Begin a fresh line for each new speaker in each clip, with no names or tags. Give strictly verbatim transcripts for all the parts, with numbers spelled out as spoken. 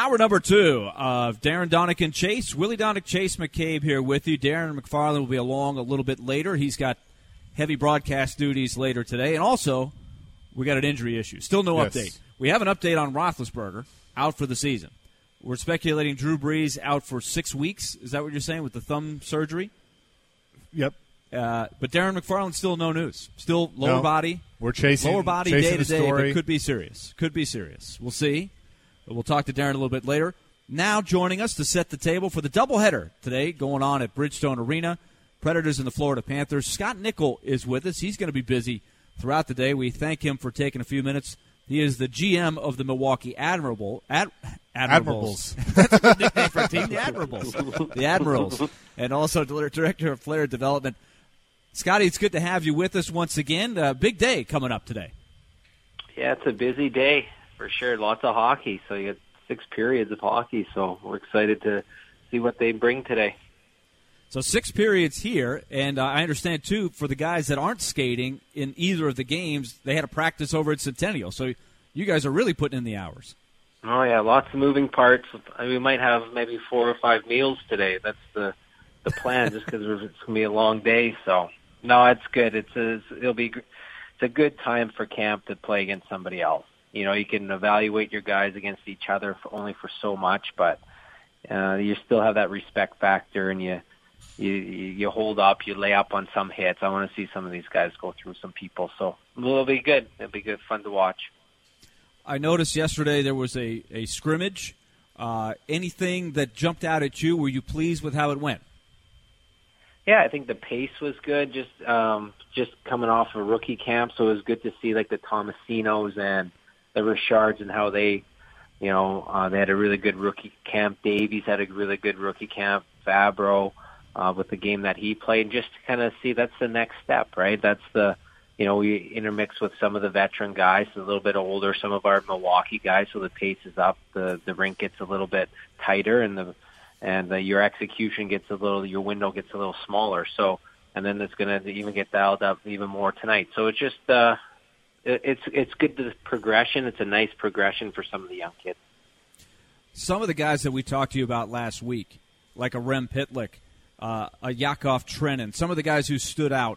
Hour number two of Darren Donican Chase. Willie Donick, Chase McCabe here with you. Darren McFarland will be along a little bit later. He's got heavy broadcast duties later today. And also, we got an injury issue. Still no
yes.
update. We have an update on Roethlisberger, out for the season. We're speculating Drew Brees out for six weeks. Is that what you're saying with the thumb surgery?
Yep.
Uh, but Darren McFarland, still no news. Still lower
no,
body.
We're chasing
lower body
chasing
day to
the
day,
story.
but could be serious. Could be serious. We'll see. But we'll talk to Darren a little bit later. Now joining us to set the table for the doubleheader today going on at Bridgestone Arena. Predators and the Florida Panthers. Scott Nickel is with us. He's going to be busy throughout the day. We thank him for taking a few minutes. He is the G M of the Milwaukee Admirable. Ad, Admirables.
Admirables.
That's a good nickname for a team. The Admirables. The Admirals. And also Director of Player Development. Scotty, it's good to have you with us once again. Uh, big day coming up today.
Yeah, it's a busy day for sure. Lots of hockey. So you got six periods of hockey. So we're excited to see what they bring today.
So six periods here, and uh, I understand, too, for the guys that aren't skating in either of the games, they had a practice over at Centennial. So you guys are really putting in the hours.
Oh, yeah, lots of moving parts. I mean, we might have maybe four or five meals today. That's the the plan, just because it's going to be a long day. So, no, it's good. It's a, it'll be it's a good time for camp to play against somebody else. You know, you can evaluate your guys against each other for only for so much, but uh, you still have that respect factor, and you You, you hold up, you lay up on some hits. I want to see some of these guys go through some people. So it'll be good. It'll be good, fun to watch.
I noticed yesterday there was a, a scrimmage. Uh, anything that jumped out at you? Were you pleased with how it went?
Yeah, I think the pace was good. Just um, just coming off a rookie camp, so it was good to see like the Tomasinos and the Richards and how they, you know, uh, they had a really good rookie camp. Davies had a really good rookie camp. Fabro. Uh, with the game that he played, just to kind of see that's the next step, right? That's the, you know, we intermix with some of the veteran guys, a little bit older, some of our Milwaukee guys, so the pace is up, the the rink gets a little bit tighter, and the and the, your execution gets a little, your window gets a little smaller. So, and then it's going to even get dialed up even more tonight. So it's just, uh, it, it's it's good the progression. It's a nice progression for some of the young kids.
Some of the guys that we talked to you about last week, like a Rem Pitlick, Uh, a Yakov Trenin, some of the guys who stood out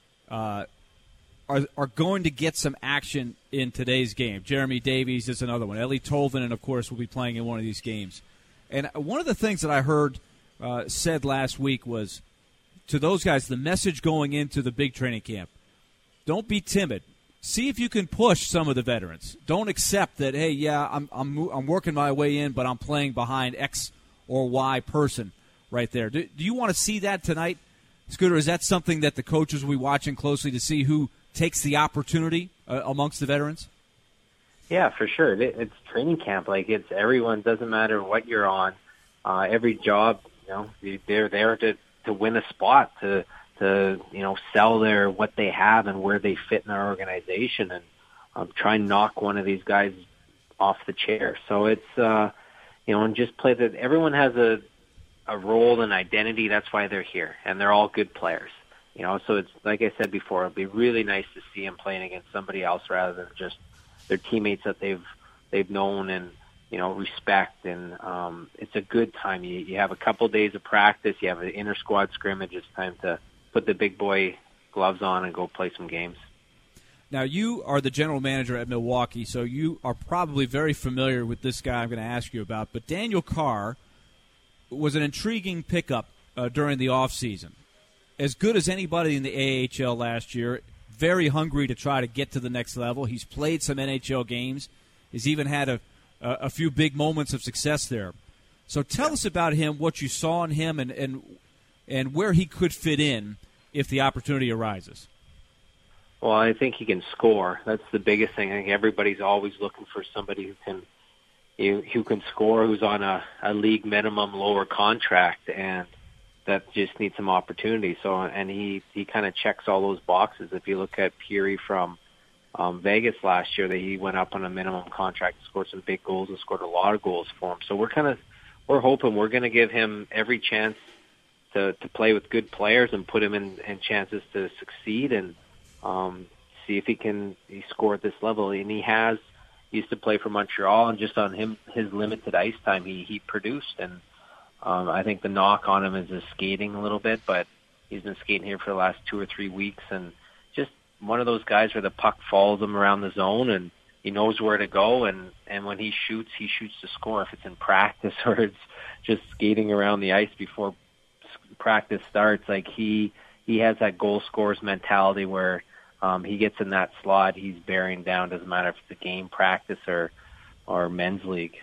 uh, are are going to get some action in today's game. Jeremy Davies is another one. Ellie Tolvanen, of course, will be playing in one of these games. And one of the things that I heard uh, said last week was, to those guys, the message going into the big training camp, don't be timid. See if you can push some of the veterans. Don't accept that, hey, yeah, I'm I'm I'm working my way in, but I'm playing behind X or Y person. Right there. Do, do you want to see that tonight, Scooter? Is that something that the coaches will be watching closely to see who takes the opportunity uh, amongst the veterans?
Yeah, for sure. It, it's training camp. Like, it's everyone. Doesn't matter what you're on. Uh, every job, you know, they're there to to win a spot, to to you know sell their what they have and where they fit in our organization, and um, try and knock one of these guys off the chair. So it's uh, you know, and just play that. Everyone has a a role and identity. That's why they're here, and they're all good players. You know, so it's like I said before, it'd be really nice to see them playing against somebody else rather than just their teammates that they've they've known and you know respect. And um, it's a good time. You you have a couple days of practice. You have an inter squad scrimmage. It's time to put the big boy gloves on and go play some games.
Now, you are the general manager at Milwaukee, so you are probably very familiar with this guy I'm going to ask you about. But Daniel Carr was an intriguing pickup uh, during the offseason. As good as anybody in the A H L last year, very hungry to try to get to the next level. He's played some N H L games. He's even had a, a, a few big moments of success there. So tell us about him, what you saw in him, and, and, and where he could fit in if the opportunity arises.
Well, I think he can score. That's the biggest thing. I think everybody's always looking for somebody who can who can score, who's on a, a league minimum lower contract, and that just needs some opportunity. So, and he, he kind of checks all those boxes. If you look at Peary from um, Vegas last year, that he went up on a minimum contract, scored some big goals, and scored a lot of goals for him. So we're kind of we're hoping we're going to give him every chance to to play with good players and put him in, in chances to succeed and um, see if he can he score at this level. And he has. he used to play for Montreal, and just on him his limited ice time, he he produced. And um, I think the knock on him is his skating a little bit, but he's been skating here for the last two or three weeks, and just one of those guys where the puck follows him around the zone, and he knows where to go, and, and when he shoots, he shoots to score. If it's in practice or it's just skating around the ice before practice starts, like he he has that goal scorer's mentality where um, he gets in that slot, he's bearing down. Doesn't matter if it's a game, practice, or or men's league.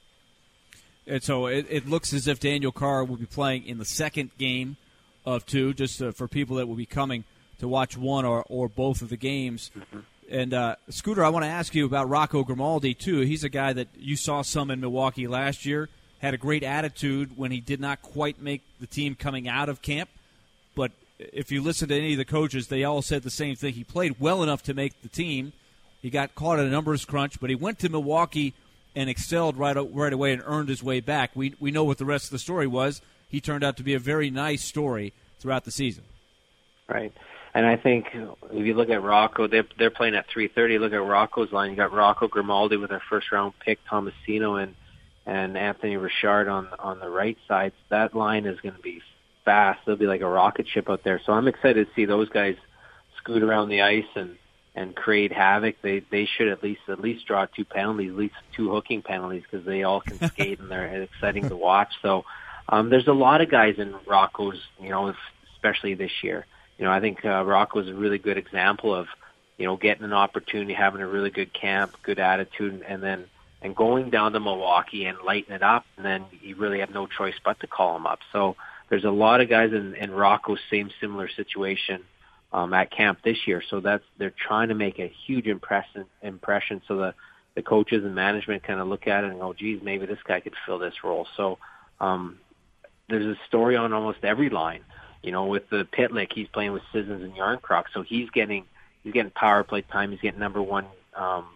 And so it, it looks as if Daniel Carr will be playing in the second game of two, just uh, for people that will be coming to watch one or, or both of the games. Mm-hmm. And, uh, Scooter, I want to ask you about Rocco Grimaldi, too. He's a guy that you saw some in Milwaukee last year, had a great attitude when he did not quite make the team coming out of camp. But if you listen to any of the coaches, they all said the same thing. He played well enough to make the team. He got caught in a numbers crunch, but he went to Milwaukee and excelled right right away and earned his way back. We we know what the rest of the story was. He turned out to be a very nice story throughout the season.
Right. And I think if you look at Rocco, they're, they're playing at three thirty. Look at Rocco's line. You got Rocco Grimaldi with their first-round pick, Tomasino, and and Anthony Richard on on the right side. That line is going to be fast. It'll be like a rocket ship out there. So I'm excited to see those guys scoot around the ice and, and create havoc. They they should at least at least draw two penalties, at least two hooking penalties, because they all can skate and they're exciting to watch. So um, there's a lot of guys in Rocco's, you know, especially this year. You know, I think uh, Rocco is a really good example of, you know, getting an opportunity, having a really good camp, good attitude, and then and going down to Milwaukee and lighting it up, and then you really have no choice but to call him up. So there's a lot of guys in, in Rocco's same similar situation um, at camp this year. So that's they're trying to make a huge impression. Impression. So the the coaches and management kind of look at it and go, "Geez, maybe this guy could fill this role." So um, there's a story on almost every line. You know, with the Pitlick, he's playing with Sissons and Yarncroc, so he's getting he's getting power play time. He's getting number one um,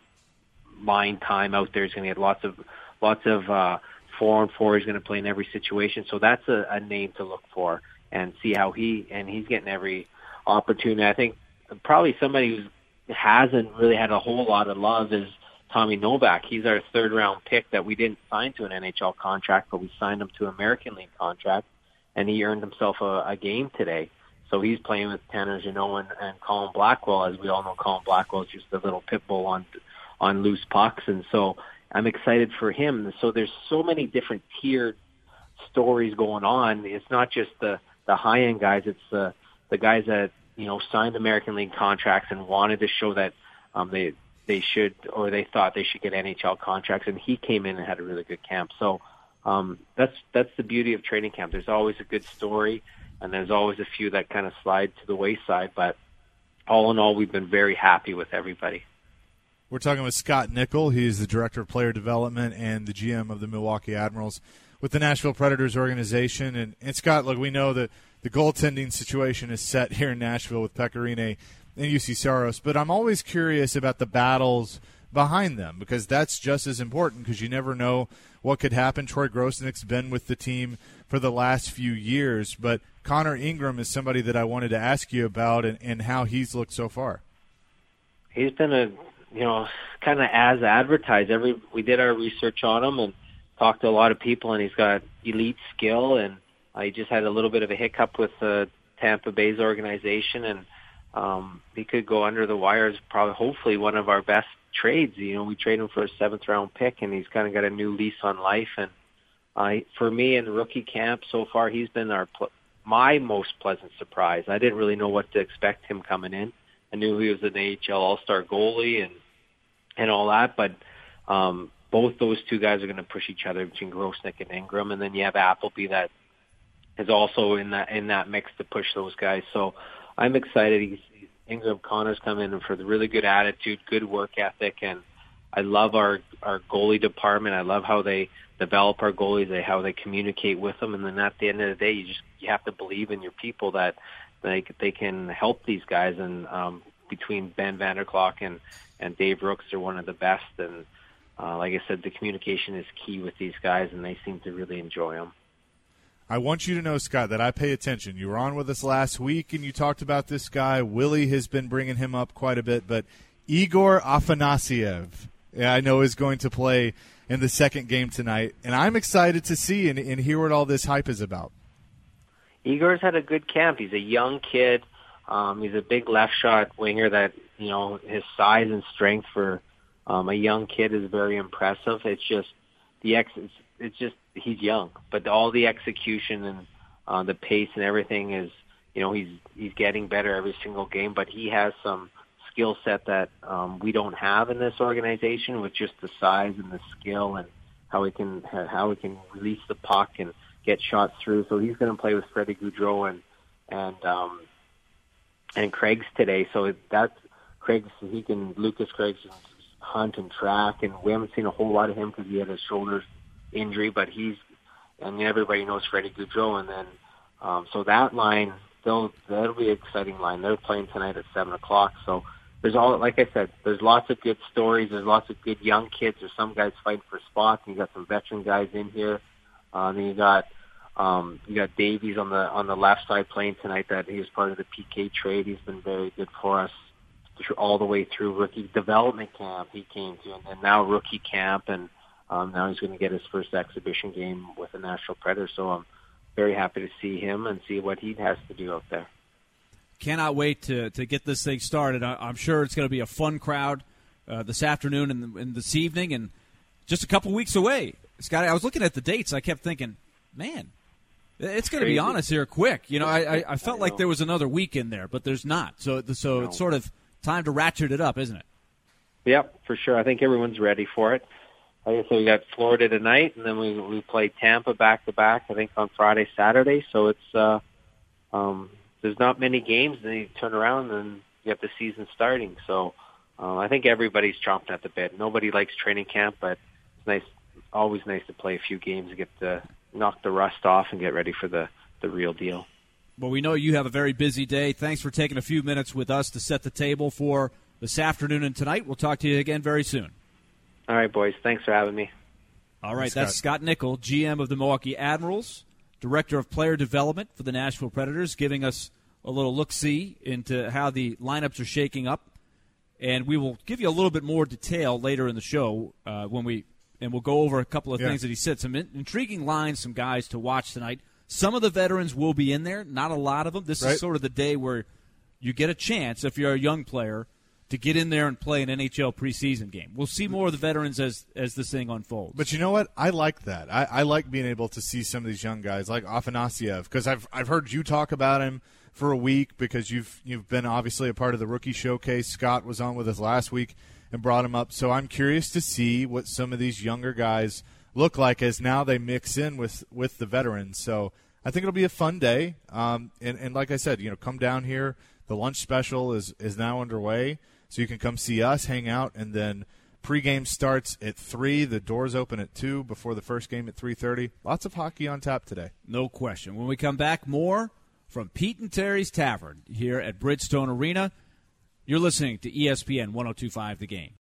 line time out there. He's going to get lots of lots of uh, four on four. He's going to play in every situation. So that's a, a name to look for and see how he and he's getting every opportunity. I think probably somebody who hasn't really had a whole lot of love is Tommy Novak. He's our third round pick that we didn't sign to an N H L contract, but we signed him to an American League contract. And he earned himself a, a game today. So he's playing with Tanner Jeannot and, and Colin Blackwell. As we all know, Colin Blackwell is just a little pit bull on on loose pucks. And so I'm excited for him. So there's so many different tiered stories going on. It's not just the, the high-end guys. It's the, the guys that, you know, signed American League contracts and wanted to show that um, they they should or they thought they should get N H L contracts. And he came in and had a really good camp. So Um, that's that's the beauty of training camp. There's always a good story, and there's always a few that kind of slide to the wayside. But all in all, we've been very happy with everybody.
We're talking with Scott Nickel. He's the Director of Player Development and the G M of the Milwaukee Admirals with the Nashville Predators organization. And, and Scott, look, we know that the goaltending situation is set here in Nashville with Pecorine and U C Saros, but I'm always curious about the battles behind them, because that's just as important, because you never know what could happen. Troy Grosenick's been with the team for the last few years, but Connor Ingram is somebody that I wanted to ask you about and, and how he's looked so far.
He's been a, you know, kind of as advertised. Every we did our research on him and talked to a lot of people, and he's got elite skill, and uh, he just had a little bit of a hiccup with uh, Tampa Bay's organization, and um, he could go under the wires, probably hopefully one of our best trades. You know, we trade him for a seventh round pick, and he's kind of got a new lease on life. And uh, for me in rookie camp so far, he's been our pl- my most pleasant surprise. I didn't really know what to expect him coming in. I knew he was an A H L All-Star goalie and and all that, but um, both those two guys are going to push each other between Grosenick and Ingram, and then you have Appleby that is also in that in that mix to push those guys. So I'm excited. He's, Ingram Connor's come in for the really good attitude, good work ethic, and I love our our goalie department. I love how they develop our goalies, they how they communicate with them, and then at the end of the day, you just you have to believe in your people that they they can help these guys. And um, between Ben Vanderklok and and Dave Rooks, they're one of the best. And uh, like I said, the communication is key with these guys, and they seem to really enjoy them.
I want you to know, Scott, that I pay attention. You were on with us last week, and you talked about this guy. Willie has been bringing him up quite a bit, but Igor Afanasyev yeah, I know is going to play in the second game tonight, and I'm excited to see and, and hear what all this hype is about.
Igor's had a good camp. He's a young kid. Um, he's a big left shot winger that, you know, his size and strength for um, a young kid is very impressive. It's just the ex. It's, it's just he's young, but all the execution and uh, the pace and everything is, you know, he's he's getting better every single game. But he has some skill set that um, we don't have in this organization, with just the size and the skill and how he can how he can release the puck and get shots through. So he's going to play with Freddie Gaudreau and and um, and Craig's today. So that's Craig's. He can Lucas Craig's hunt and track, and we haven't seen a whole lot of him because he had a shoulder injury. But he's and everybody knows Freddie Gaudreau, and then um, so that line. They'll, that'll be an exciting line. They're playing tonight at seven o'clock. So there's all, like I said, there's lots of good stories. There's lots of good young kids. There's some guys fighting for spots. And you got some veteran guys in here. Uh, then you got um, you got Davies on the on the left side playing tonight. That he was part of the P K trade. He's been very good for us all the way through rookie development camp. He came to, and, and now rookie camp, and um, now he's going to get his first exhibition game with the Nashville Predators. So I'm very happy to see him and see what he has to do out there.
Cannot wait to, to get this thing started. I, I'm sure it's going to be a fun crowd uh, this afternoon and, and this evening, and just a couple weeks away. Scott, I was looking at the dates. I kept thinking, man, it's going to be on us here quick. You know, I, I, I felt I like there was another week in there, but there's not. So, so no. It's sort of time to ratchet it up, isn't it?
Yep, for sure. I think everyone's ready for it. Like I said, we got Florida tonight, and then we we play Tampa back to back. I think on Friday, Saturday. So it's uh, um, there's not many games. Then you turn around and you have the season starting. So uh, I think everybody's chomping at the bit. Nobody likes training camp, but it's nice, always nice to play a few games and get the knock the rust off and get ready for the the real deal.
Well, we know you have a very busy day. Thanks for taking a few minutes with us to set the table for this afternoon and tonight. We'll talk to you again very soon.
All right, boys. Thanks for having me.
All right, that's Scott Nichol, G M of the Milwaukee Admirals, Director of Player Development for the Nashville Predators, giving us a little look-see into how the lineups are shaking up. And we will give you a little bit more detail later in the show uh, when we and we'll go over a couple of yeah. things that he said. Some in, intriguing lines, some guys to watch tonight. Some of the veterans will be in there, not a lot of them. This right. is sort of the day where you get a chance, if you're a young player, to get in there and play an N H L preseason game. We'll see more of the veterans as as this thing unfolds.
But you know what? I like that. I, I like being able to see some of these young guys like Afanasyev, because I've I've heard you talk about him for a week because you've you've been obviously a part of the rookie showcase. Scott was on with us last week and brought him up. So I'm curious to see what some of these younger guys look like as now they mix in with, with the veterans. So I think it'll be a fun day. Um, and, and like I said, you know, come down here. The lunch special is, is now underway. So you can come see us, hang out, and then pregame starts at three. The doors open at two before the first game at three thirty. Lots of hockey on tap today.
No question. When we come back, more from Pete and Terry's Tavern here at Bridgestone Arena. You're listening to E S P N one oh two point five The Game.